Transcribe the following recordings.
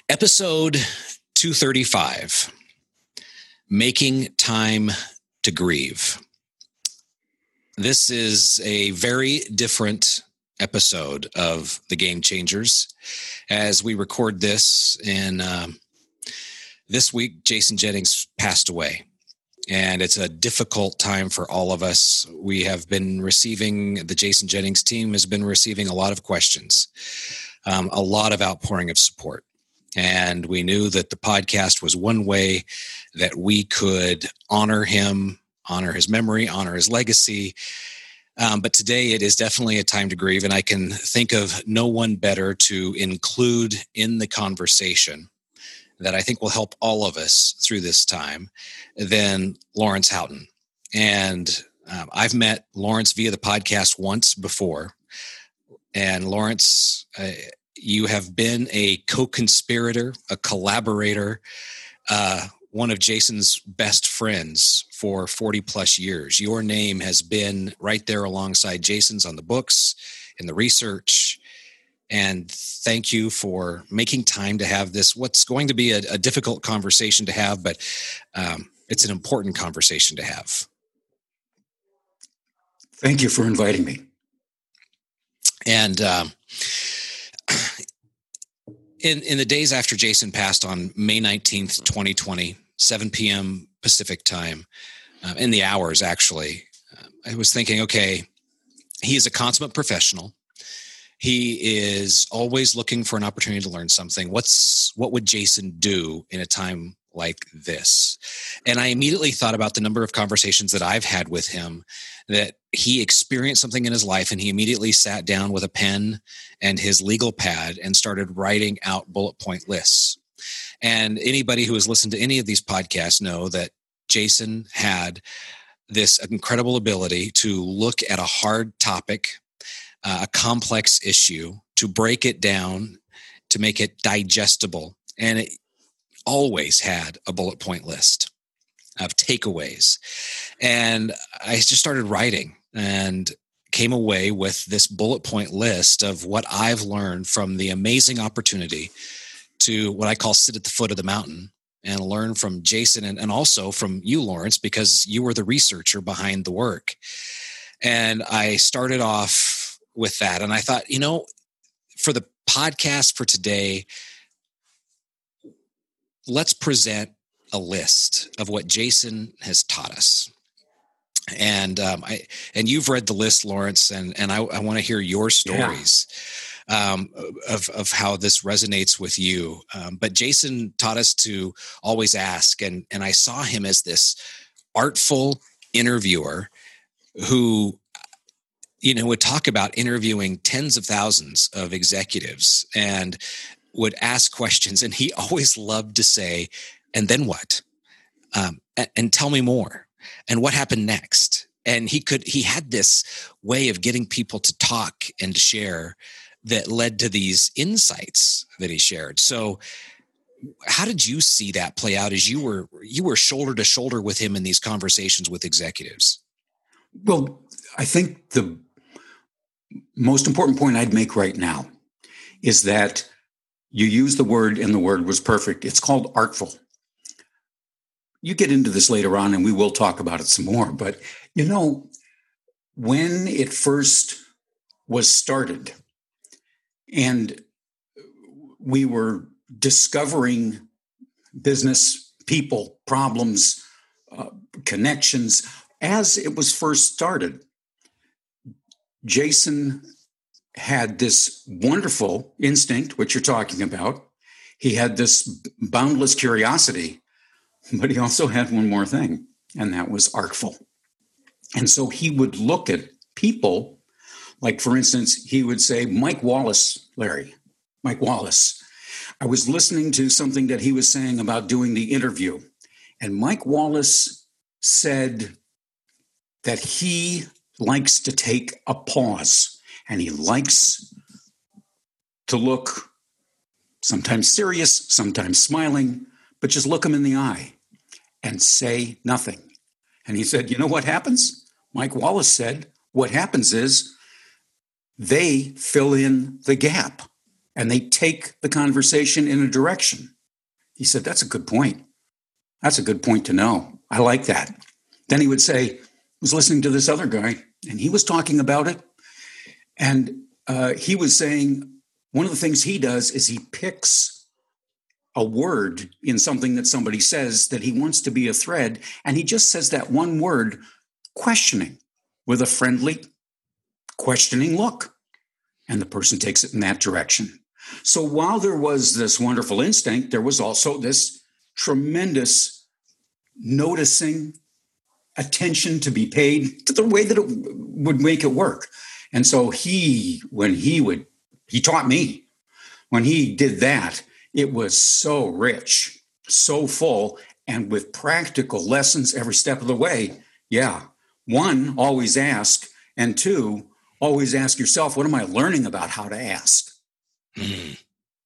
Episode 235, Making Time to Grieve. This is a very different episode of The Game Changers. As we record this this week, Jason Jennings passed away. And it's a difficult time for all of us. We have been the Jason Jennings team has been receiving a lot of questions, a lot of outpouring of support. And we knew that the podcast was one way that we could honor him, honor his memory, honor his legacy. But today it is definitely a time to grieve. And I can think of no one better to include in the conversation that I think will help all of us through this time than Lawrence Houghton. And I've met Lawrence via the podcast once before. And Lawrence, you have been a co-conspirator, a collaborator, one of Jason's best friends for 40 plus years. Your name has been right there alongside Jason's on the books, in the research. And thank you for making time to have this, what's going to be a difficult conversation to have, but it's an important conversation to have. Thank you for inviting me. And in the days after Jason passed on May 19th, 2020, 7 p.m. Pacific time, in the hours actually, I was thinking, okay, he is a consummate professional. He is always looking for an opportunity to learn something. What would Jason do in a time like this? And I immediately thought about the number of conversations that I've had with him, that he experienced something in his life and he immediately sat down with a pen and his legal pad and started writing out bullet point lists. And anybody who has listened to any of these podcasts know that Jason had this incredible ability to look at a hard topic, a complex issue, to break it down, to make it digestible. And it always had a bullet point list of takeaways. And I just started writing and came away with this bullet point list of what I've learned from the amazing opportunity to what I call sit at the foot of the mountain and learn from Jason and also from you, Lawrence, because you were the researcher behind the work. And I started off with that. And I thought, for the podcast for today, let's present a list of what Jason has taught us. And you've read the list, Lawrence, and I want to hear your stories of how this resonates with you. But Jason taught us to always ask, and I saw him as this artful interviewer who would talk about interviewing tens of thousands of executives and would ask questions. And he always loved to say, and then what? And tell me more. And what happened next? And he had this way of getting people to talk and to share that led to these insights that he shared. So how did you see that play out as you were shoulder to shoulder with him in these conversations with executives? Well, I think the most important point I'd make right now is that you used the word, and the word was perfect. It's called artful. You get into this later on, and we will talk about it some more. But, when it first was started and we were discovering business, people, problems, connections, as it was first started, Jason had this wonderful instinct, which you're talking about. He had this boundless curiosity, but he also had one more thing, and that was artful. And so he would look at people, like, for instance, he would say, Mike Wallace, Larry, Mike Wallace. I was listening to something that he was saying about doing the interview, and Mike Wallace said that he likes to take a pause, and he likes to look sometimes serious, sometimes smiling, but just look him in the eye and say nothing. And he said, you know what happens? Mike Wallace said, what happens is they fill in the gap. and they take the conversation in a direction. He said, that's a good point. That's a good point to know. I like that. Then he would say, I was listening to this other guy, and he was talking about it. And he was saying one of the things he does is he picks a word in something that somebody says that he wants to be a thread, and he just says that one word, questioning, with a friendly, questioning look. And the person takes it in that direction. So while there was this wonderful instinct, there was also this tremendous noticing, attention to be paid to the way that it would make it work. And so he taught me, when he did that, it was so rich, so full, and with practical lessons every step of the way. Yeah. One, always ask. And two, always ask yourself, what am I learning about how to ask? Mm.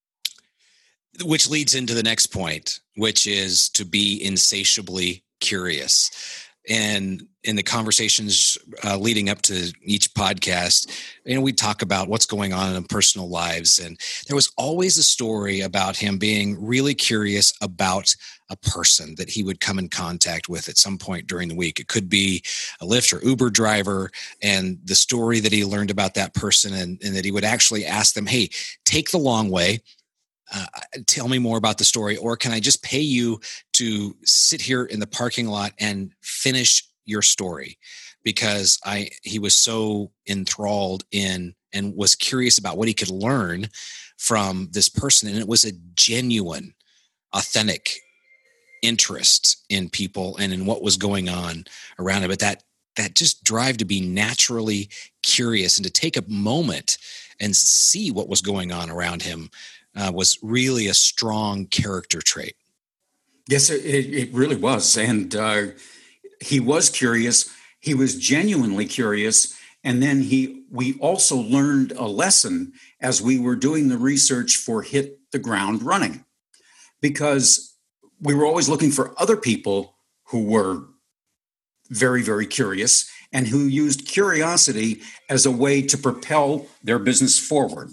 Which leads into the next point, which is to be insatiably curious. And in the conversations leading up to each podcast, we talk about what's going on in personal lives. And there was always a story about him being really curious about a person that he would come in contact with at some point during the week. It could be a Lyft or Uber driver, and the story that he learned about that person, and that he would actually ask them, hey, take the long way. Tell me more about the story, or can I just pay you to sit here in the parking lot and finish your story? Because he was so enthralled in and was curious about what he could learn from this person. And it was a genuine, authentic interest in people and in what was going on around him. But that just drive to be naturally curious and to take a moment and see what was going on around him was really a strong character trait. Yes, it really was. And he was curious. He was genuinely curious. And then we also learned a lesson as we were doing the research for Hit the Ground Running, because we were always looking for other people who were very, very curious and who used curiosity as a way to propel their business forward.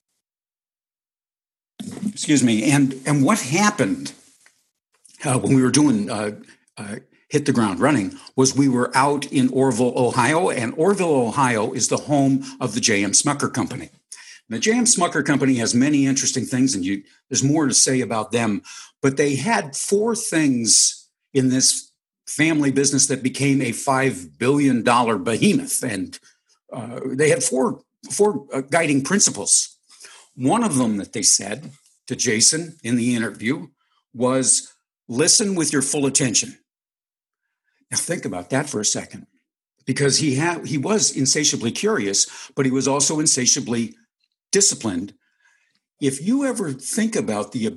Excuse me. And what happened when we were doing Hit the Ground Running was we were out in Orrville, Ohio, and Orrville, Ohio is the home of the J.M. Smucker Company. The J.M. Smucker Company has many interesting things, and there's more to say about them, but they had four things in this family business that became a $5 billion behemoth, and they had four guiding principles. One of them that they said to Jason in the interview was, listen with your full attention. Now think about that for a second, because he was insatiably curious, but he was also insatiably disciplined. If you ever think about the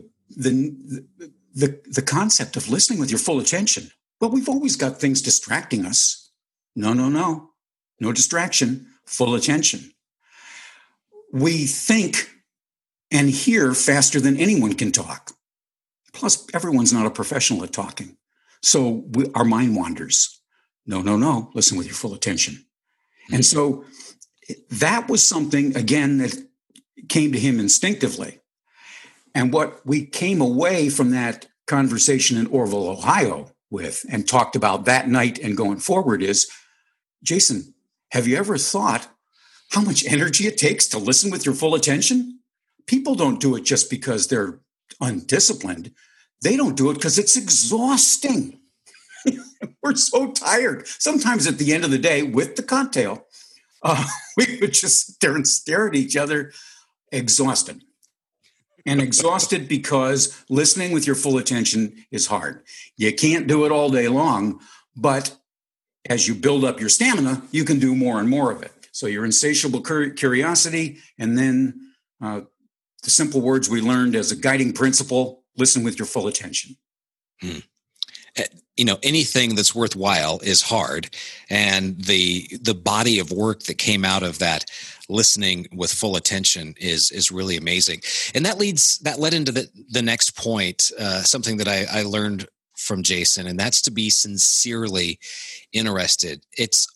concept of listening with your full attention, well, we've always got things distracting us. No distraction, full attention. We think and hear faster than anyone can talk. Plus, everyone's not a professional at talking. So our mind wanders. No, listen with your full attention. Mm-hmm. And so that was something, again, that came to him instinctively. And what we came away from that conversation in Orrville, Ohio with, and talked about that night and going forward is, Jason, have you ever thought how much energy it takes to listen with your full attention? People don't do it just because they're undisciplined. They don't do it because it's exhausting. We're so tired. Sometimes at the end of the day, with the cocktail, we would just sit there and stare at each other, exhausted. And exhausted because listening with your full attention is hard. You can't do it all day long, but as you build up your stamina, you can do more and more of it. So your insatiable curiosity, and then the simple words we learned as a guiding principle, listen with your full attention. Anything that's worthwhile is hard. And the body of work that came out of that listening with full attention is really amazing. And that led into the next point, something that I learned from Jason, and that's to be sincerely interested. It's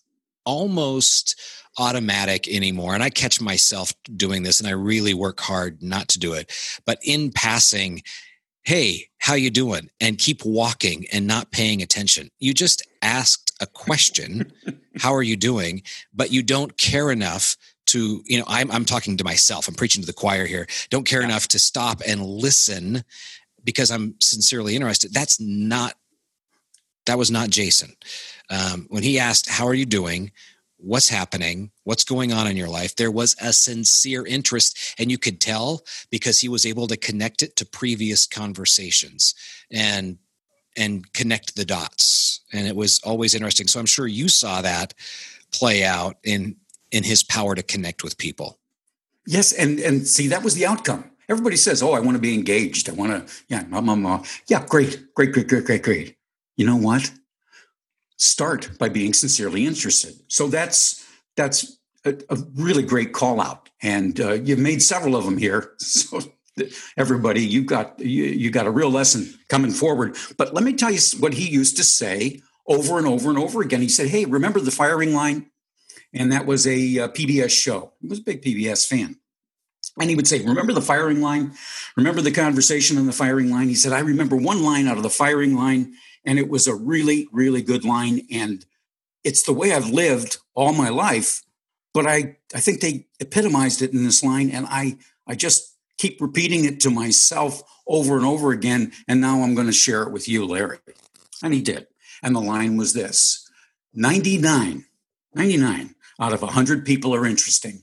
almost automatic anymore. And I catch myself doing this, and I really work hard not to do it. But in passing, hey, how you doing? And keep walking and not paying attention. You just asked a question, how are you doing? But you don't care enough to, I'm talking to myself. I'm preaching to the choir here. Don't care enough to stop and listen because I'm sincerely interested. That was not Jason. When he asked, how are you doing? What's happening? What's going on in your life? There was a sincere interest, and you could tell because he was able to connect it to previous conversations and connect the dots. And it was always interesting. So I'm sure you saw that play out in his power to connect with people. Yes. And see, that was the outcome. Everybody says, oh, I want to be engaged. I want to, great. You know what? Start by being sincerely interested. So that's a really great call out. And you've made several of them here. So everybody, you got a real lesson coming forward. But let me tell you what he used to say over and over and over again. He said, hey, remember the firing line? And that was a PBS show. He was a big PBS fan. And he would say, remember the firing line? Remember the conversation on the firing line? He said, I remember one line out of the firing line, and it was a really, really good line. And it's the way I've lived all my life. But I think they epitomized it in this line. And I just keep repeating it to myself over and over again. And now I'm going to share it with you, Larry. And he did. And the line was this: 99 out of 100 people are interesting.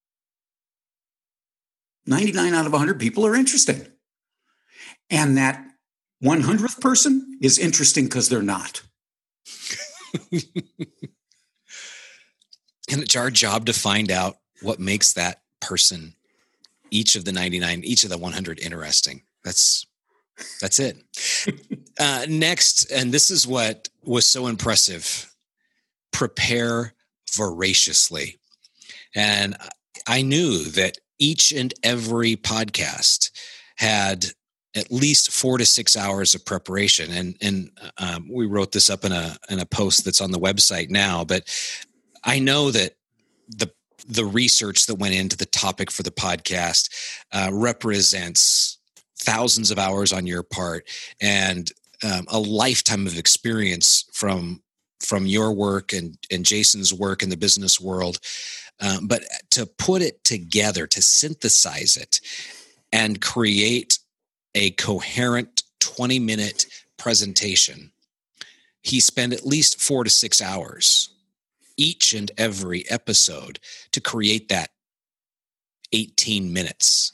99 out of 100 people are interesting. And that 100th person is interesting because they're not. And it's our job to find out what makes that person, each of the 99, each of the 100 interesting. That's it. Next, and this is what was so impressive: prepare voraciously. And I knew that each and every podcast had at least 4 to 6 hours of preparation. And we wrote this up in a post that's on the website now, but I know that the research that went into the topic for the podcast represents thousands of hours on your part and a lifetime of experience from your work and Jason's work in the business world. But to put it together, to synthesize it and create a coherent 20-minute presentation, he spent at least 4 to 6 hours each and every episode to create that 18 minutes.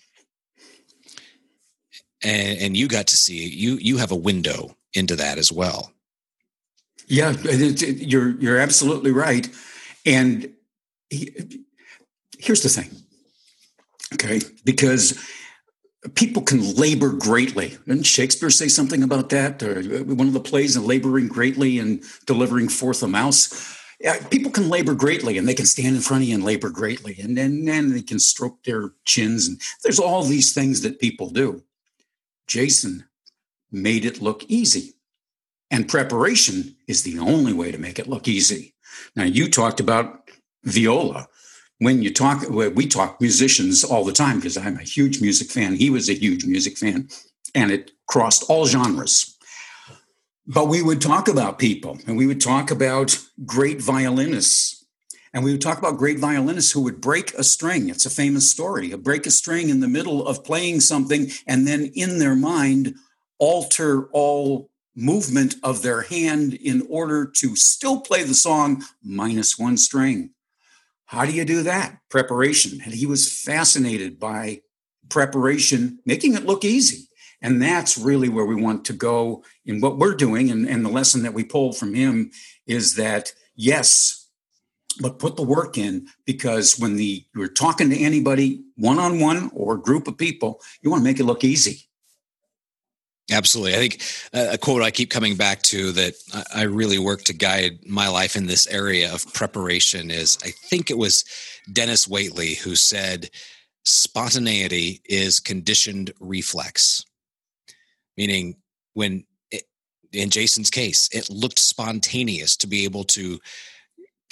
And you got to see, you have a window into that as well. Yeah, you're absolutely right. And here's the thing, okay? Because people can labor greatly. Didn't Shakespeare say something about that? Or one of the plays, laboring greatly and delivering forth a mouse. People can labor greatly, and they can stand in front of you and labor greatly, and then they can stroke their chins. And there's all these things that people do. Jason made it look easy. And preparation is the only way to make it look easy. Now, you talked about viola. We talk musicians all the time because I'm a huge music fan. He was a huge music fan, and it crossed all genres. But we would talk about people, and we would talk about great violinists, and we would talk about great violinists who would break a string. It's a famous story. Break a string in the middle of playing something, and then in their mind, alter all movement of their hand in order to still play the song minus one string. How do you do that? Preparation. And he was fascinated by preparation, making it look easy. And that's really where we want to go in what we're doing. And the lesson that we pulled from him is that, yes, but put the work in, because when you're talking to anybody one-on-one or a group of people, you want to make it look easy. Absolutely. I think a quote I keep coming back to that I really work to guide my life in this area of preparation is, I think it was Dennis Waitley who said, spontaneity is conditioned reflex. Meaning in Jason's case, it looked spontaneous to be able to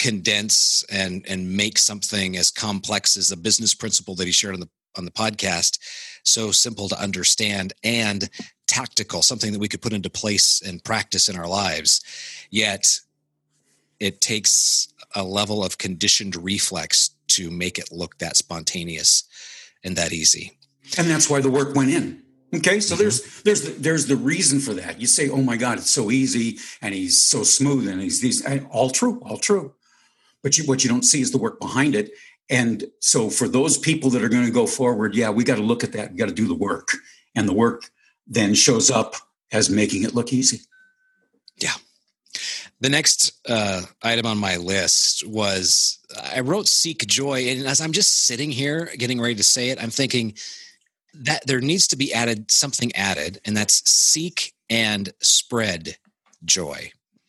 condense and make something as complex as a business principle that he shared on the podcast so simple to understand and tactical, something that we could put into place and practice in our lives. Yet it takes a level of conditioned reflex to make it look that spontaneous and that easy. And that's why the work went in. Okay, so there's the reason for that. You say, "Oh my God, it's so easy, and he's so smooth, and he's all true." But what you don't see is the work behind it. And so for those people that are going to go forward, we got to look at that. We got to do the work, and the work then shows up as making it look easy. Yeah. The next item on my list was I wrote "seek joy," and as I'm just sitting here getting ready to say it, I'm thinking that there needs to be something added, and that's seek and spread joy.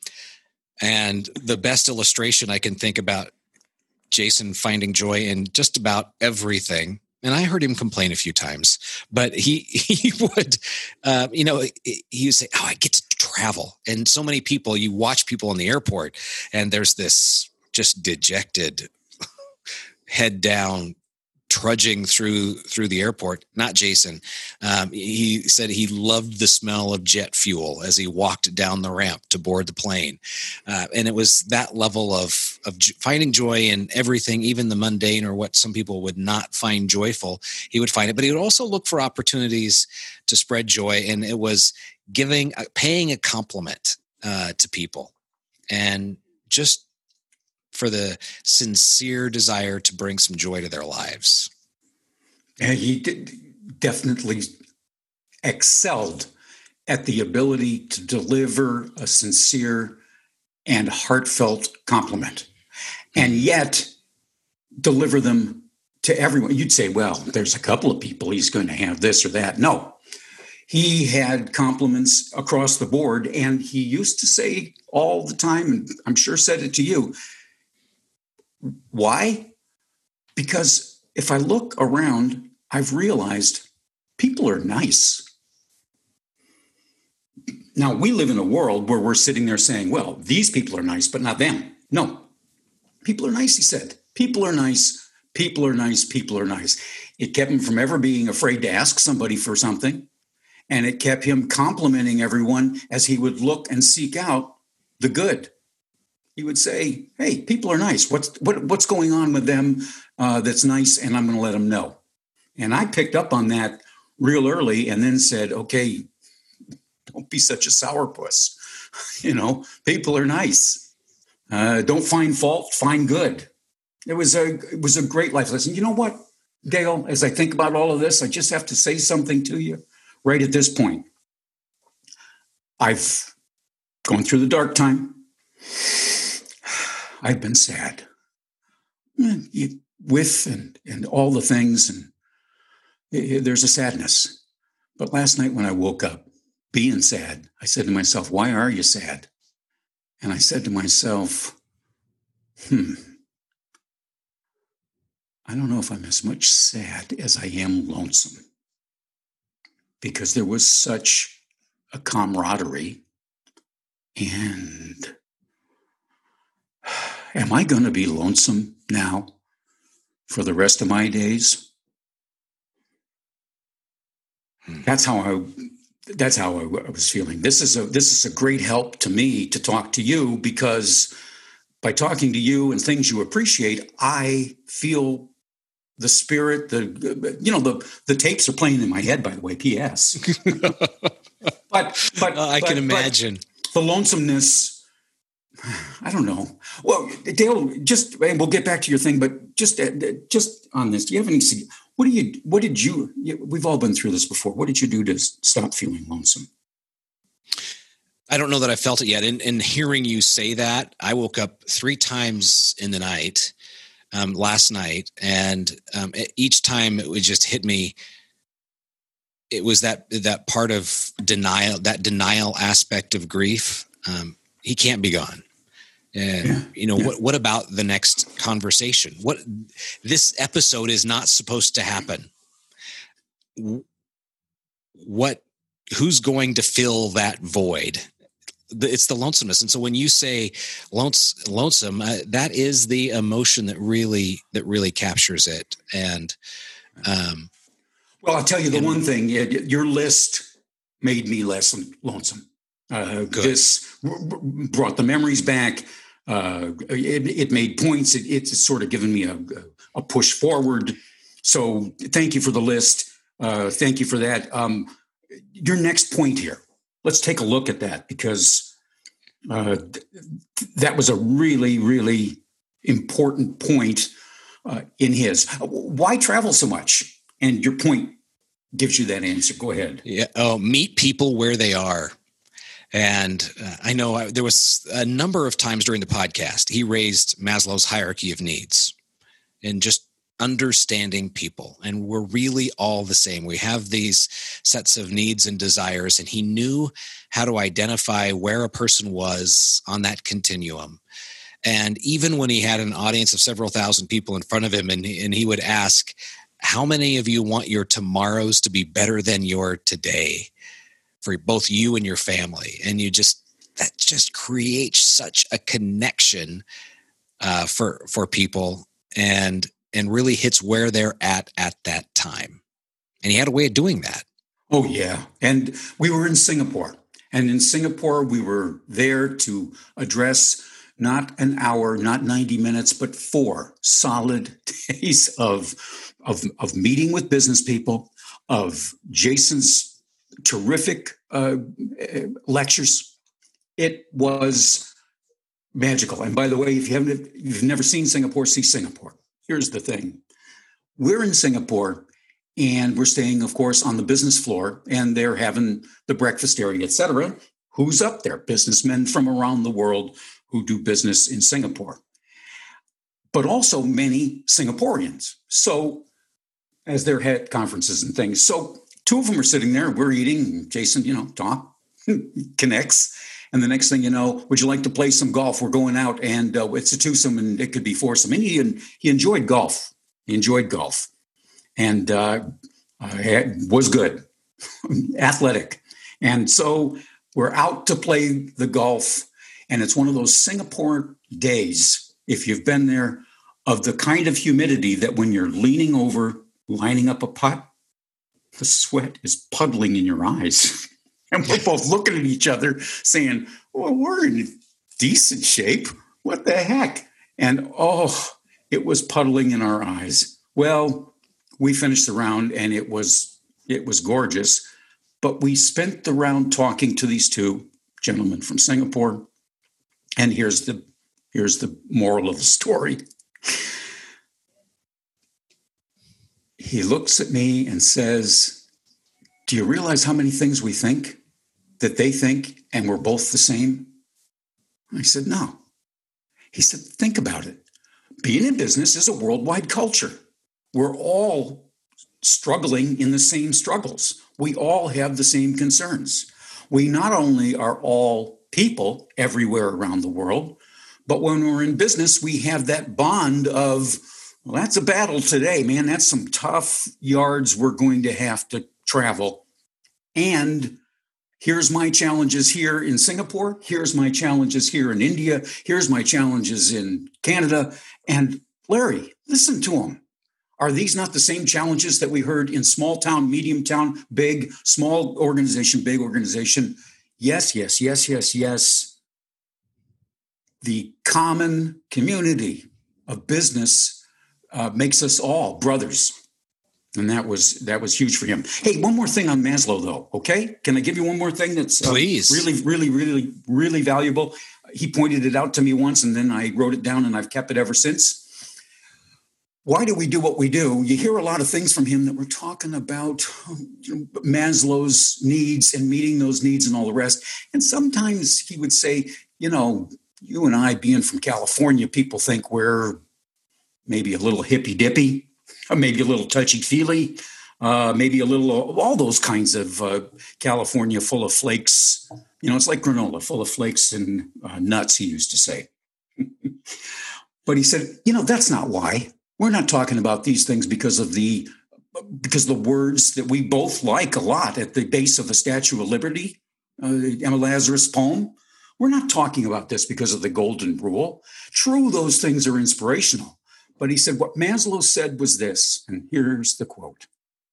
And the best illustration I can think about Jason finding joy in just about everything. And I heard him complain a few times, but he would, he would say, "Oh, I get to travel." And so many people, you watch people in the airport, and there's this just dejected, head down, trudging through the airport. Not Jason. He said he loved the smell of jet fuel as he walked down the ramp to board the plane. And it was that level of finding joy in everything, even the mundane or what some people would not find joyful. He would find it, but he would also look for opportunities to spread joy. And it was paying a compliment to people, and just for the sincere desire to bring some joy to their lives. And he definitely excelled at the ability to deliver a sincere and heartfelt compliment, and yet deliver them to everyone. You'd say, well, there's a couple of people he's going to have this or that. No, he had compliments across the board, and he used to say all the time, and I'm sure said it to you, why? Because if I look around, I've realized people are nice. Now, we live in a world where we're sitting there saying, well, these people are nice, but not them. No, people are nice, he said. People are nice, people are nice, people are nice. It kept him from ever being afraid to ask somebody for something. And it kept him complimenting everyone as he would look and seek out the good. He would say, hey, people are nice. What's going on with them that's nice? And I'm going to let them know. And I picked up on that real early and then said, okay, don't be such a sourpuss. People are nice. Don't find fault, find good. It was a great life lesson. You know what, Dale, as I think about all of this, I just have to say something to you right at this point. I've gone through the dark time. I've been sad with and all the things, and there's a sadness. But last night when I woke up being sad, I said to myself, why are you sad? And I said to myself, I don't know if I'm as much sad as I am lonesome, because there was such a camaraderie. And am I going to be lonesome now for the rest of my days? That's how I was feeling. This is a great help to me to talk to you, because by talking to you and things you appreciate, I feel the spirit. The tapes are playing in my head, by the way. P.S. but I can imagine the lonesomeness. I don't know. Well, Dale, and we'll get back to your thing, but just on this, do you have any? We've all been through this before. What did you do to stop feeling lonesome? I don't know that I felt it yet. In hearing you say that, I woke up 3 times in the night last night, and each time it would just hit me. It was that part of denial, that denial aspect of grief. He can't be gone. And what about the next conversation? This episode is not supposed to happen. Who's going to fill that void? it's the lonesomeness. And so when you say lonesome, that is the emotion that really captures it. And well, I'll tell you the one thing, your list made me less lonesome. This brought the memories back. It made points. It's sort of given me a push forward. So thank you for the list. Thank you for that. Your next point here, let's take a look at that, because that was a really, really important point in his. Why travel so much? And your point gives you that answer. Go ahead. Yeah. Oh, meet people where they are. And I know there was a number of times during the podcast, he raised Maslow's hierarchy of needs and just understanding people. And we're really all the same. We have these sets of needs and desires, and he knew how to identify where a person was on that continuum. And even when he had an audience of several thousand people in front of him, and he would ask, how many of you want your tomorrows to be better than your today for both you and your family? And that just creates such a connection for people and really hits where they're at that time. And he had a way of doing that. Oh, yeah. And we were in Singapore. And in Singapore, we were there to address not an hour, not 90 minutes, but 4 solid days of meeting with business people, of Jason's terrific lectures. It was magical. And by the way, if you've never seen Singapore, see Singapore. Here's the thing. We're in Singapore, and we're staying, of course, on the business floor, and they're having the breakfast area, et cetera. Who's up there? Businessmen from around the world who do business in Singapore, but also many Singaporeans. So as they're at conferences and things. So 2 of them are sitting there. We're eating. Jason, talk, connects. And the next thing you know, would you like to play some golf? We're going out, and it's a twosome, and it could be foursome. And he enjoyed golf. He enjoyed golf, and was good, athletic. And so we're out to play the golf, and it's one of those Singapore days, if you've been there, of the kind of humidity that when you're leaning over, lining up a putt, the sweat is puddling in your eyes. And we're both looking at each other saying, well, we're in decent shape. What the heck? And it was puddling in our eyes. Well, we finished the round, and it was gorgeous. But we spent the round talking to these 2 gentlemen from Singapore. And here's the moral of the story. He looks at me and says, do you realize how many things we think that they think, and we're both the same? I said, no. He said, think about it. Being in business is a worldwide culture. We're all struggling in the same struggles. We all have the same concerns. We not only are all people everywhere around the world, but when we're in business, we have that bond of, well, that's a battle today, man. That's some tough yards we're going to have to travel. And here's my challenges here in Singapore. Here's my challenges here in India. Here's my challenges in Canada. And Larry, listen to them. Are these not the same challenges that we heard in small town, medium town, big, small organization, big organization? Yes, yes, yes, yes, yes. The common community of business makes us all brothers. And that was huge for him. Hey, one more thing on Maslow, though, okay? Can I give you one more thing that's Please. Really, really, really, really valuable? He pointed it out to me once, and then I wrote it down, and I've kept it ever since. Why do we do what we do? You hear a lot of things from him that we're talking about Maslow's needs and meeting those needs and all the rest. And sometimes he would say, you and I being from California, people think we're maybe a little hippy-dippy, maybe a little touchy-feely, maybe a little, all those kinds of California full of flakes. It's like granola, full of flakes and nuts, he used to say. But he said, that's not why. We're not talking about these things because the words that we both like a lot at the base of the Statue of Liberty, Emma Lazarus poem. We're not talking about this because of the golden rule. True, those things are inspirational. But he said what Maslow said was this, and here's the quote.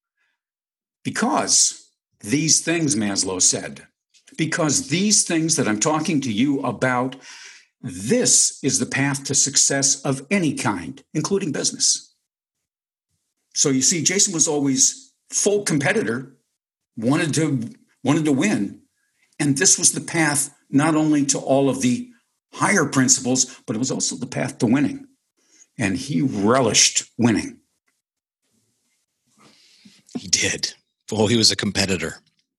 Because these things, Maslow said, because these things that I'm talking to you about, this is the path to success of any kind, including business. So you see, Jason was always full competitor, wanted to win. And this was the path not only to all of the higher principles, but it was also the path to winning. And he relished winning. He did. Well, he was a competitor.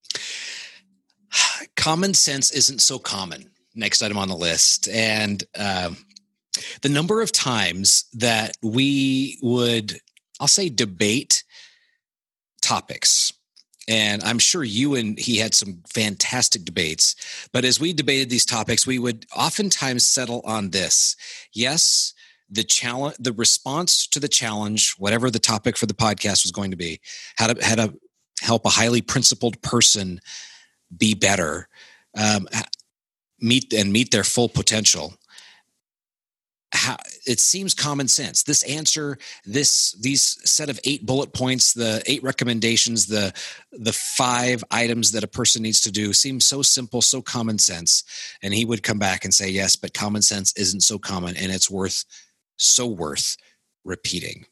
Common sense isn't so common. Next item on the list. And the number of times that we would, I'll say, debate topics. And I'm sure you and he had some fantastic debates. But as we debated these topics, we would oftentimes settle on this. Yes, the response to the challenge, whatever the topic for the podcast was going to be, how to help a highly principled person be better, meet their full potential. It seems common sense. This answer, these set of 8 bullet points, the 8 recommendations, the 5 items that a person needs to do seems so simple, so common sense. And he would come back and say, yes, but common sense isn't so common, and it's worth repeating.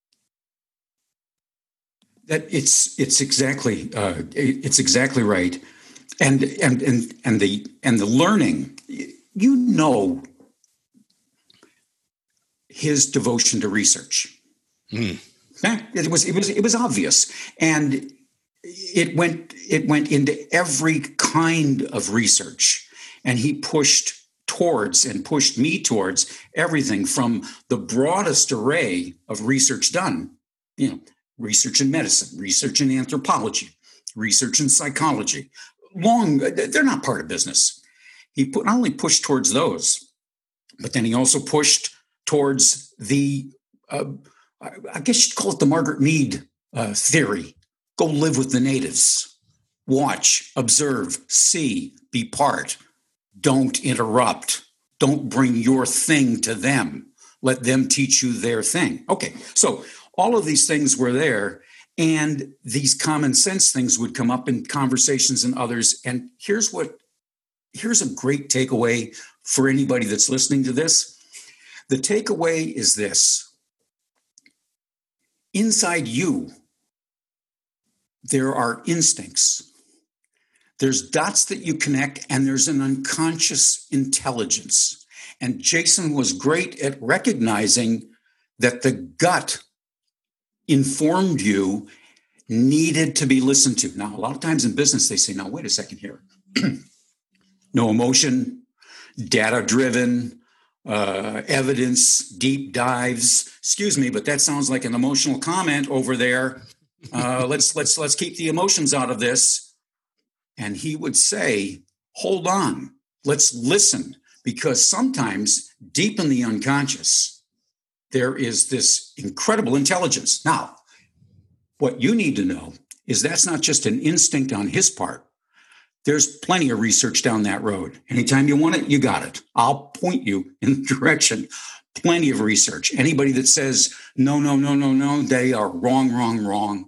That it's exactly right, and the learning, his devotion to research. It was obvious, and it went into every kind of research, and he pushed me towards everything from the broadest array of research done, research in medicine, research in anthropology, research in psychology. They're not part of business. He not only pushed towards those, but then he also pushed towards the, I guess you'd call it the Margaret Mead theory. Go live with the natives. Watch, observe, see, be part. Don't interrupt. Don't bring your thing to them. Let them teach you their thing. Okay, so all of these things were there, and these common sense things would come up in conversations and others. And here's a great takeaway for anybody that's listening to this. The takeaway is this. Inside you, there are instincts. There's dots that you connect, and there's an unconscious intelligence. And Jason was great at recognizing that the gut informed you needed to be listened to. Now, a lot of times in business, they say, now, wait a second here. No emotion, data-driven, evidence, deep dives. Excuse me, but that sounds like an emotional comment over there. Let's keep the emotions out of this. And he would say, hold on, let's listen, because sometimes deep in the unconscious, there is this incredible intelligence. Now, what you need to know is that's not just an instinct on his part. There's plenty of research down that road. Anytime you want it, you got it. I'll point you in the direction. Plenty of research. Anybody that says, no, they are wrong.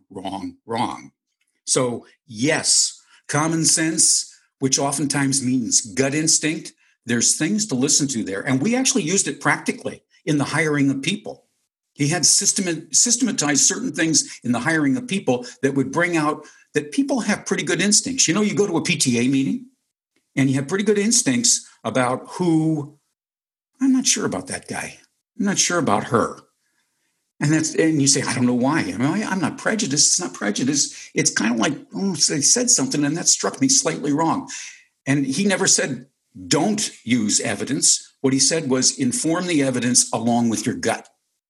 So yes, common sense, which oftentimes means gut instinct, there's things to listen to there. And we actually used it practically in the hiring of people. He had systematized certain things in the hiring of people that would bring out that people have pretty good instincts. You go to a PTA meeting and you have pretty good instincts about who, I'm not sure about that guy. I'm not sure about her. And you say, I don't know why. I'm not prejudiced. It's not prejudice. It's kind of like, they said something and that struck me slightly wrong. And he never said, don't use evidence. What he said was inform the evidence along with your gut.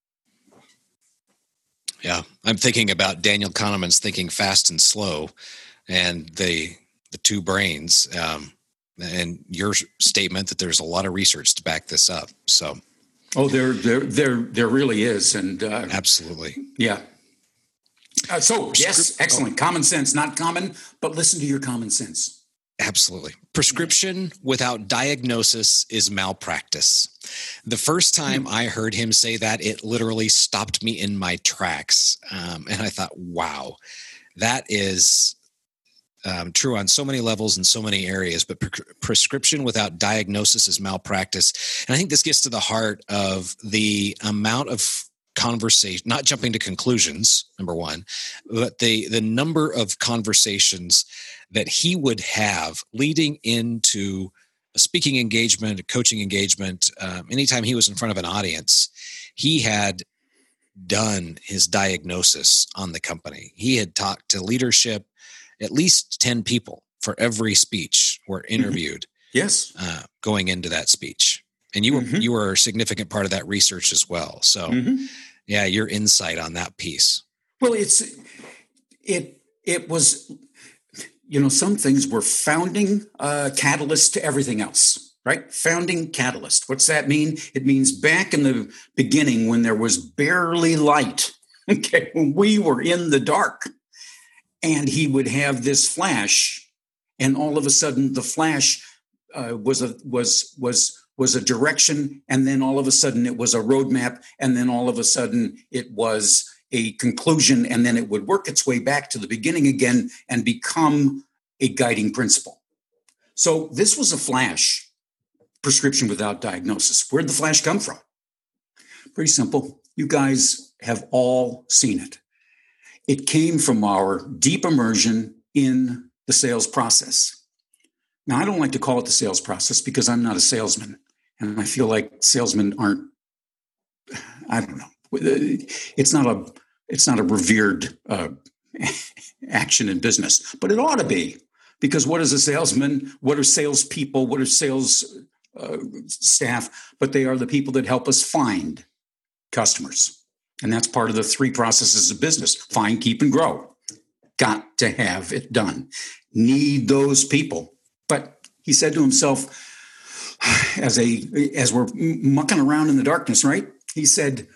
Yeah. I'm thinking about Daniel Kahneman's Thinking Fast and Slow and the two brains, and your statement that there's a lot of research to back this up. So, there really is. And absolutely. Yeah. Yes, excellent. Common sense, not common, but listen to your common sense. Absolutely. Prescription without diagnosis is malpractice. The first time I heard him say that, it literally stopped me in my tracks. And I thought, wow, that is true on so many levels in so many areas, but prescription without diagnosis is malpractice. And I think this gets to the heart of the amount of conversation, not jumping to conclusions, number one, but the number of conversations that he would have leading into a speaking engagement, a coaching engagement. Anytime he was in front of an audience, he had done his diagnosis on the company. He had talked to leadership. At least 10 people for every speech were interviewed. Yes, going into that speech. And you were a significant part of that research as well. So yeah, your insight on that piece. Well, it was, some things were founding catalyst to everything else, right? Founding catalyst. What's that mean? It means back in the beginning when there was barely light, okay, when we were in the dark, and he would have this flash, and all of a sudden the flash was a direction, and then all of a sudden it was a roadmap, and then all of a sudden it was a conclusion, and then it would work its way back to the beginning again and become a guiding principle. So this was a flash, prescription without diagnosis. Where'd the flash come from? Pretty simple. You guys have all seen it. It came from our deep immersion in the sales process. Now, I don't like to call it the sales process because I'm not a salesman. And I feel like salesmen aren't, I don't know. It's not a revered action in business, but it ought to be, because what is a salesman? What are salespeople? What are sales staff? But they are the people that help us find customers. And that's part of the three processes of business: find, keep, and grow. Got to have it done. Need those people. But he said to himself, as we're mucking around in the darkness, right? He said,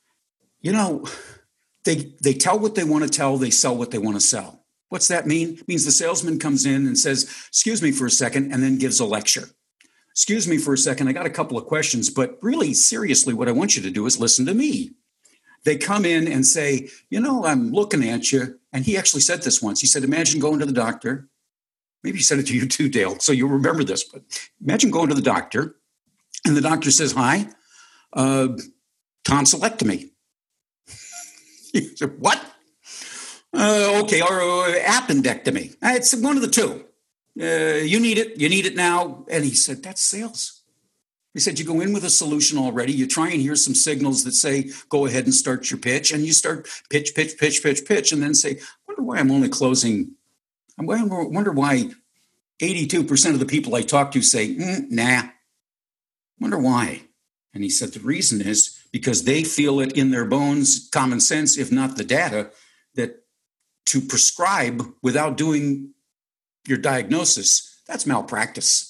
they tell what they want to tell, they sell what they want to sell. What's that mean? It means the salesman comes in and says, excuse me for a second, and then gives a lecture. Excuse me for a second, I got a couple of questions, but really, seriously, what I want you to do is listen to me. They come in and say, I'm looking at you. And he actually said this once. He said, imagine going to the doctor. Maybe he said it to you too, Dale, so you'll remember this. But imagine going to the doctor, and the doctor says, hi, tonsillectomy. You said, what? Okay, or appendectomy. It's one of the two. You need it now. And he said, that's sales. He said, you go in with a solution already. You try and hear some signals that say, go ahead and start your pitch. And you start pitch, and then say, I wonder why I'm only closing. I wonder why 82% of the people I talk to say, nah. Wonder why. And he said, the reason is because they feel it in their bones, common sense, if not the data, that to prescribe without doing your diagnosis, that's malpractice.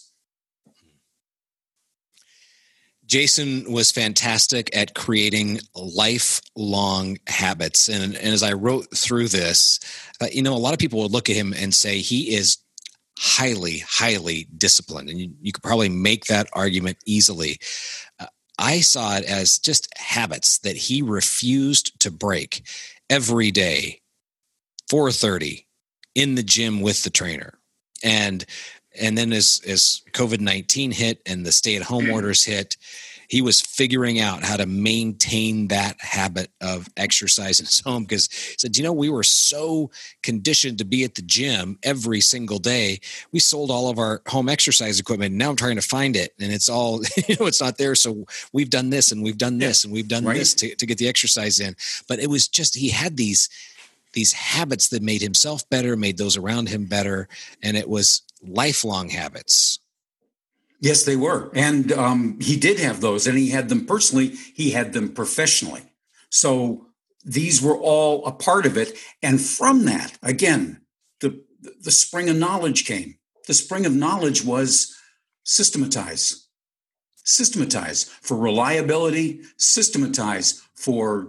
Jason was fantastic at creating lifelong habits. And as I wrote through this, a lot of people would look at him and say he is highly, highly disciplined. And you could probably make that argument easily. I saw it as just habits that he refused to break every day, 4:30 in the gym with the trainer. And then as COVID-19 hit and the stay-at-home orders hit, he was figuring out how to maintain that habit of exercise in his home, because he said, we were so conditioned to be at the gym every single day. We sold all of our home exercise equipment. Now I'm trying to find it, and it's all, it's not there. So we've done this and we've done this and we've done this to get the exercise in. But it was just, he had these habits that made himself better, made those around him better. And it was lifelong habits. Yes, they were. And he did have those, and he had them personally. He had them professionally. So these were all a part of it. And from that, again, the spring of knowledge came. The spring of knowledge was systematize for reliability, systematize for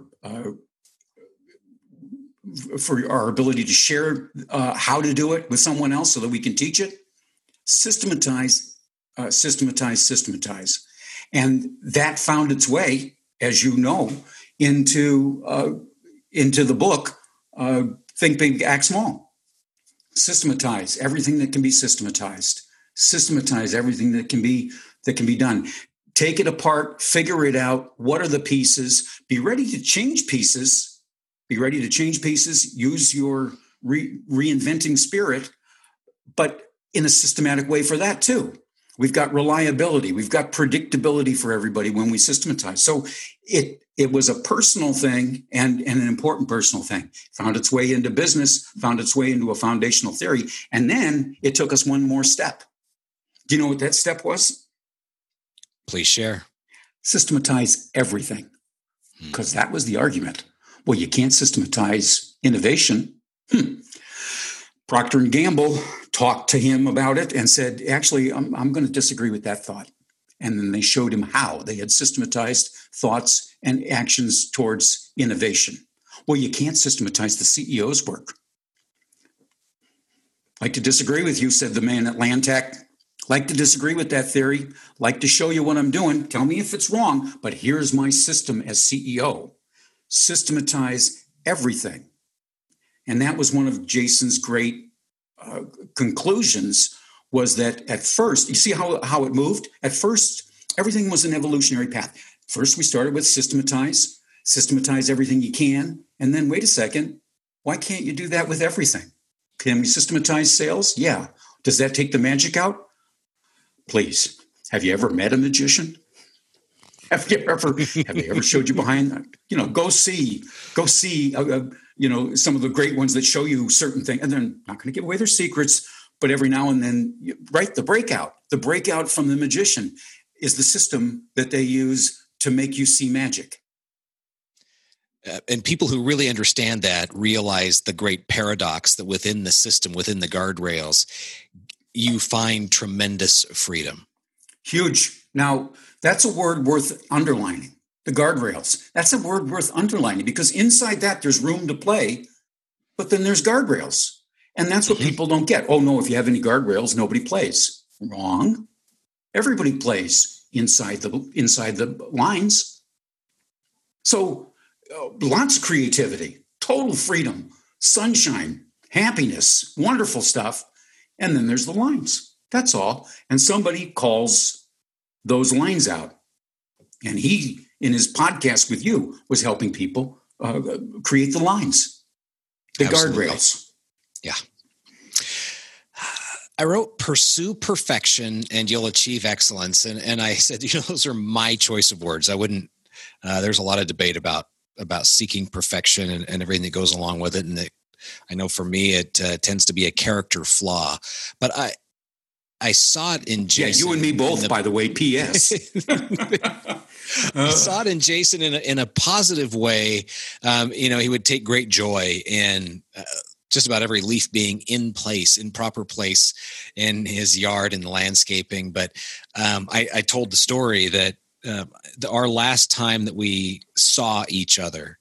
our ability to share how to do it with someone else so that we can teach it. systematize, systematize. And that found its way, as you know, into the book, Think Big, Act Small. Systematize everything that can be systematized. Systematize everything that can be done. Take it apart, figure it out. What are the pieces? Be ready to change pieces. Use your reinventing spirit, but in a systematic way for that too. We've got reliability. We've got predictability for everybody when we systematize. So it was a personal thing and an important personal thing. Found its way into business, found its way into a foundational theory. And then it took us one more step. Do you know what that step was? Please share. Systematize everything. Because that was the argument. Well, you can't systematize innovation. Procter & Gamble talked to him about it and said, actually, I'm going to disagree with that thought. And then they showed him how they had systematized thoughts and actions towards innovation. Well, you can't systematize the CEO's work. Like to disagree with you, said the man at Lantec. Like to disagree with that theory. Like to show you what I'm doing. Tell me if it's wrong, but here's my system as CEO. Systematize everything. And that was one of Jason's great conclusions, was that at first, you see how it moved? At first, everything was an evolutionary path. First, we started with systematize everything you can. And then, wait a second, why can't you do that with everything? Can we systematize sales? Yeah. Does that take the magic out? Please. Have you ever met a magician? Have they ever showed you behind? Go see. Some of the great ones that show you certain things, and they're not going to give away their secrets. But every now and then, the breakout from the magician is the system that they use to make you see magic. And people who really understand that realize the great paradox that within the system, within the guardrails, you find tremendous freedom. Huge. Now, that's a word worth underlining. The guardrails. That's a word worth underlining, because inside that there's room to play, but then there's guardrails. And that's what people don't get. Oh, no, if you have any guardrails, nobody plays. Wrong. Everybody plays inside the lines. So lots of creativity, total freedom, sunshine, happiness, wonderful stuff. And then there's the lines. That's all. And somebody calls those lines out. And he, in his podcast with you, was helping people create the lines, the Absolutely. Guardrails. Yeah. I wrote "Pursue perfection and you'll achieve excellence," and I said, those are my choice of words. I wouldn't. There's a lot of debate about seeking perfection and everything that goes along with it, and I know for me it tends to be a character flaw. But I saw it in Jason. Yeah, you and me both, by the way. P.S. I saw it in Jason in a positive way. He would take great joy in just about every leaf being in proper place in his yard and landscaping. But I told the story that our last time that we saw each other,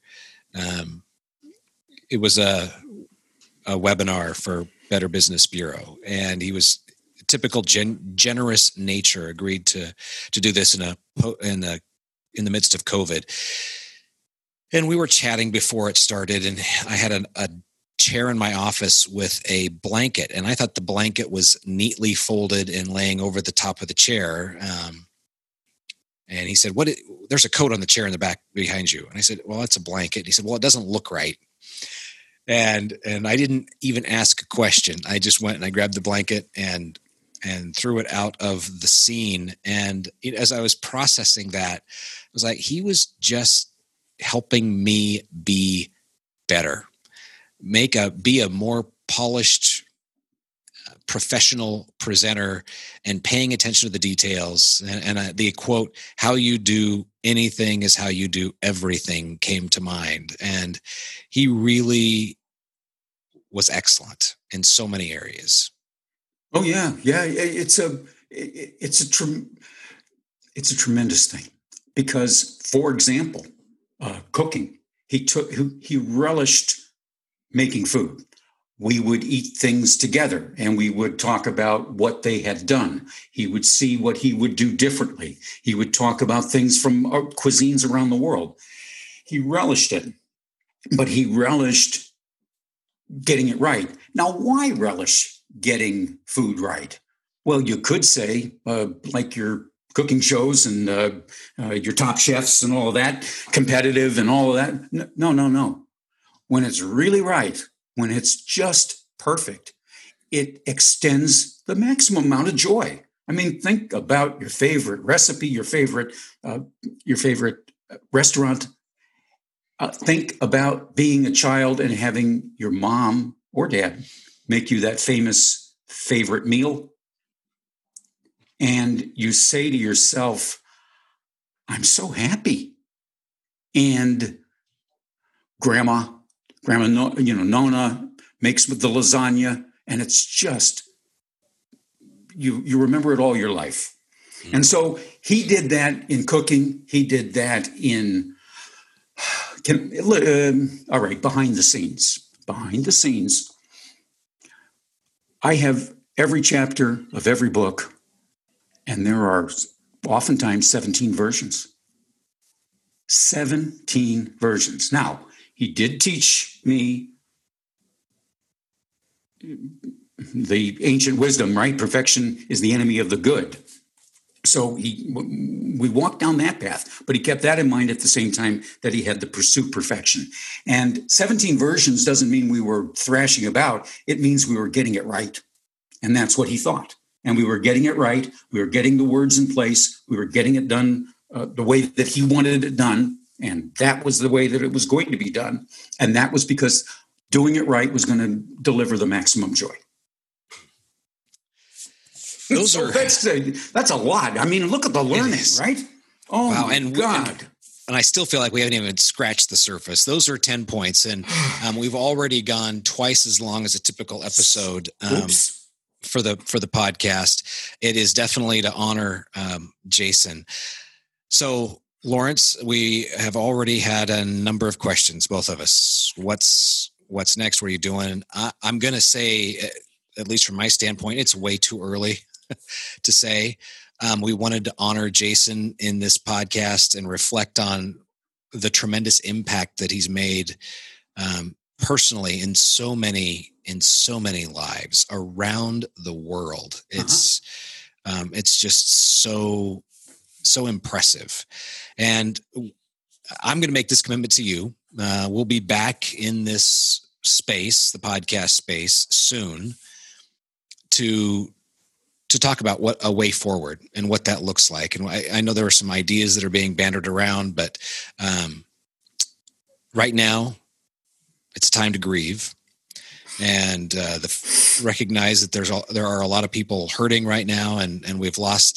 it was a webinar for Better Business Bureau, and he was typical generous nature, agreed to do this in the midst of COVID. And we were chatting before it started, and I had a chair in my office with a blanket, and I thought the blanket was neatly folded and laying over the top of the chair. And he said, there's a coat on the chair in the back behind you. And I said, well, it's a blanket. And he said, well, it doesn't look right. And I didn't even ask a question. I just went and I grabbed the blanket and threw it out of the scene. And as I was processing that, I was like, he was just helping me be better, be a more polished, professional presenter, and paying attention to the details. And the quote, "How you do anything is how you do everything," came to mind. And he really was excellent in so many areas. Oh yeah. It's a tremendous thing, because, for example, cooking. He relished making food. we would eat things together and we would talk about what they had done. He would see what he would do differently. He would talk about things from cuisines around the world. He relished it, but he relished getting it right. Now, why relish getting food right? Well, you could say, like your cooking shows and your Top Chefs and all of that, competitive and all of that. No. When it's really right, when it's just perfect, it extends the maximum amount of joy. I mean, think about your favorite recipe, your favorite restaurant. Think about being a child and having your mom or dad make you that famous favorite meal. And you say to yourself, I'm so happy. And Grandma, Nona makes the lasagna, and it's just, you remember it all your life. Mm-hmm. And so he did that in cooking. He did that in, all right, behind the scenes. Behind the scenes, I have every chapter of every book, and there are oftentimes 17 versions. 17 versions. Now, he did teach me the ancient wisdom, right? Perfection is the enemy of the good. So we walked down that path, but he kept that in mind at the same time that he had to pursue perfection. And 17 versions doesn't mean we were thrashing about. It means we were getting it right. And that's what he thought. And we were getting it right. We were getting the words in place. We were getting it done the way that he wanted it done. And that was the way that it was going to be done. And that was because doing it right was going to deliver the maximum joy. That's a lot. I mean, look at the learning, right? Oh, wow. And God. And I still feel like we haven't even scratched the surface. Those are 10 points. And we've already gone twice as long as a typical episode for the podcast. It is definitely to honor Jason. So, Lawrence, we have already had a number of questions, both of us. What's next? What are you doing? I'm going to say, at least from my standpoint, it's way too early to say. We wanted to honor Jason in this podcast and reflect on the tremendous impact that he's made personally in so many lives around the world. It's just so impressive. And I'm going to make this commitment to you. We'll be back in this space, the podcast space, soon to talk about what a way forward and what that looks like. And I know there are some ideas that are being bandied around, but right now it's time to grieve and recognize that there are a lot of people hurting right now, and we've lost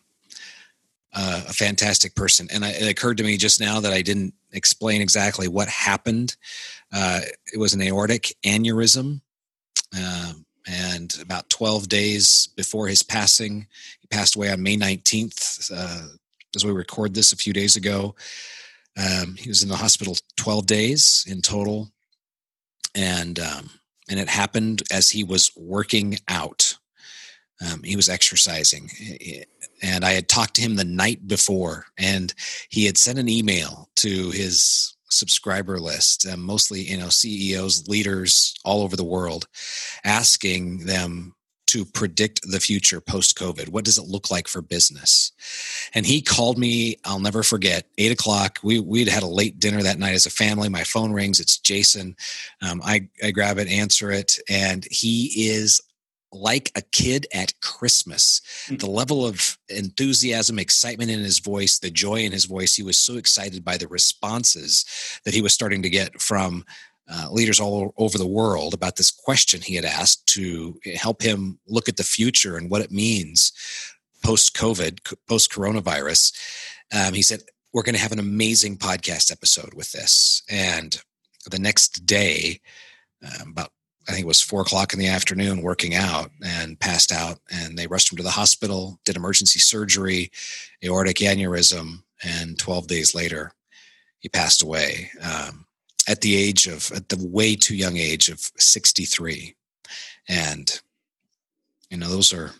a fantastic person. And it occurred to me just now that I didn't explain exactly what happened. It was an aortic aneurysm. And about 12 days before his passing, he passed away on May 19th, as we record this a few days ago. He was in the hospital 12 days in total. And it happened as he was working out. He was exercising. And I had talked to him the night before, and he had sent an email to his subscriber list, mostly, CEOs, leaders all over the world, asking them to predict the future post-COVID. What does it look like for business? And he called me, I'll never forget, 8:00. We'd had a late dinner that night as a family. My phone rings. It's Jason. I grab it, answer it. And he is like a kid at Christmas. The level of enthusiasm, excitement in his voice, the joy in his voice, he was so excited by the responses that he was starting to get from leaders all over the world about this question he had asked to help him look at the future and what it means post-COVID, post-coronavirus. He said, we're going to have an amazing podcast episode with this. And the next day, I think it was 4:00 in the afternoon, working out, and passed out, and they rushed him to the hospital, did emergency surgery, aortic aneurysm, and 12 days later, he passed away. at the way too young age of 63. And, those are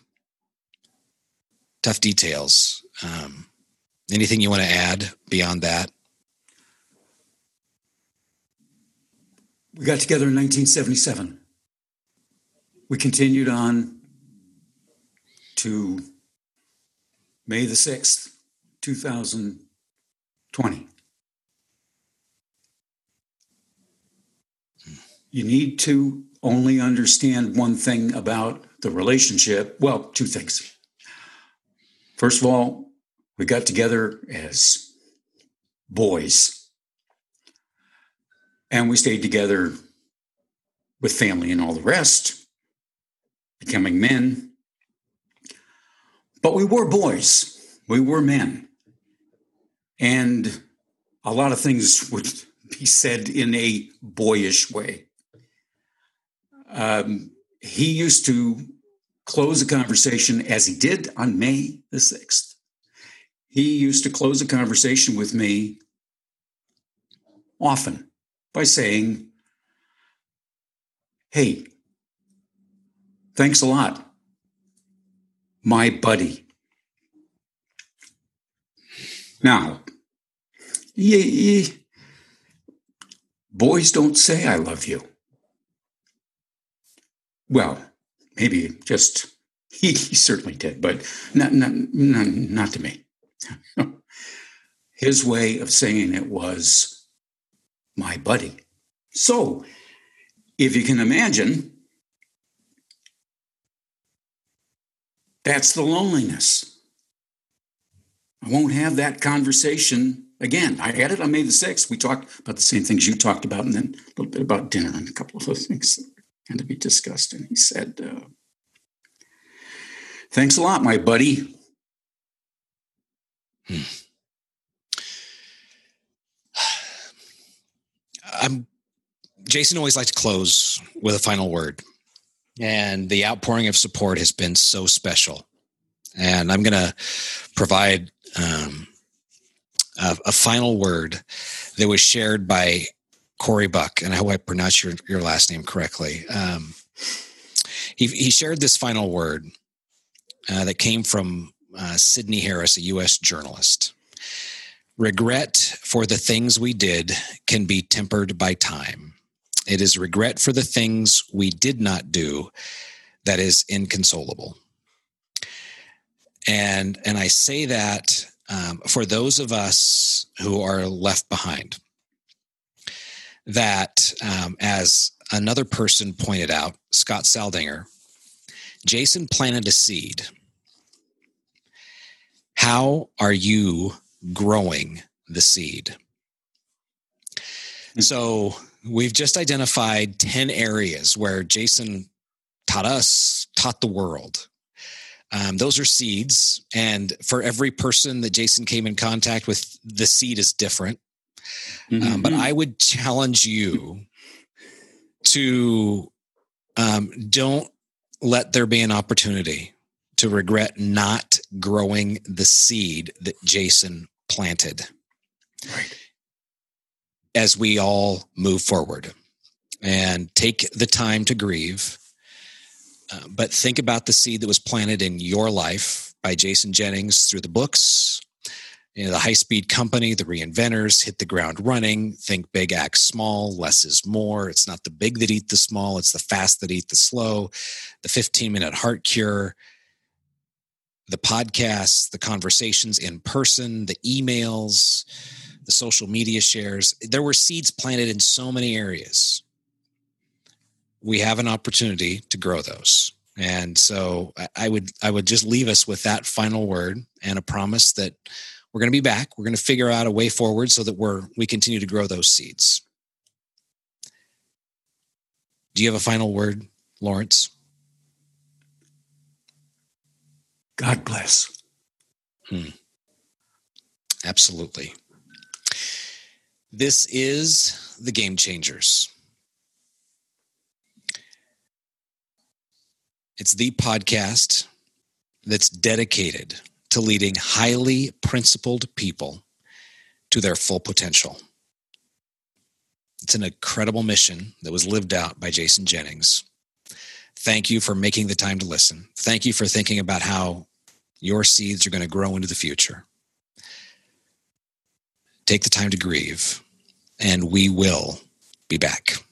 tough details. Anything you want to add beyond that? We got together in 1977. We continued on to May the 6th, 2020. You need to only understand one thing about the relationship. Well, two things. First of all, we got together as boys. And we stayed together with family and all the rest, becoming men. But we were boys. We were men. And a lot of things would be said in a boyish way. He used to close a conversation, as he did on May the 6th. He used to close a conversation with me often by saying, "Hey, thanks a lot, my buddy." Now, boys don't say "I love you." Well, maybe just he certainly did, but not to me. His way of saying it was "my buddy." So, if you can imagine, that's the loneliness. I won't have that conversation again. I had it on May the 6th. We talked about the same things you talked about, and then a little bit about dinner and a couple of other things that had to be discussed. And he said, "Thanks a lot, my buddy." Jason always liked to close with a final word, and the outpouring of support has been so special. And I'm going to provide a final word that was shared by Corey Buck, and I hope I pronounced your last name correctly. He shared this final word that came from Sidney Harris, a U.S. journalist. "Regret for the things we did can be tempered by time. It is regret for the things we did not do that is inconsolable." And I say that for those of us who are left behind, that as another person pointed out, Scott Saldinger, Jason planted a seed. How are you growing the seed? So we've just identified 10 areas where Jason taught the world. Those are seeds. And for every person that Jason came in contact with, the seed is different. But I would challenge you to don't let there be an opportunity to regret not growing the seed that Jason planted. Right. As we all move forward, and take the time to grieve, but think about the seed that was planted in your life by Jason Jennings through the books, The High Speed Company, The Reinventors, Hit the Ground Running, Think Big, Act Small, Less is More. It's not the big that eat the small, it's the fast that eat the slow, the 15-minute heart cure, the podcasts, the conversations in person, the emails, the social media shares. There were seeds planted in so many areas. We have an opportunity to grow those. And so I would just leave us with that final word and a promise that we're going to be back. We're going to figure out a way forward so that we continue to grow those seeds. Do you have a final word, Lawrence? God bless. Absolutely. This is the Game Changers. It's the podcast that's dedicated to leading highly principled people to their full potential. It's an incredible mission that was lived out by Jason Jennings. Thank you for making the time to listen. Thank you for thinking about how your seeds are going to grow into the future. Take the time to grieve, and we will be back.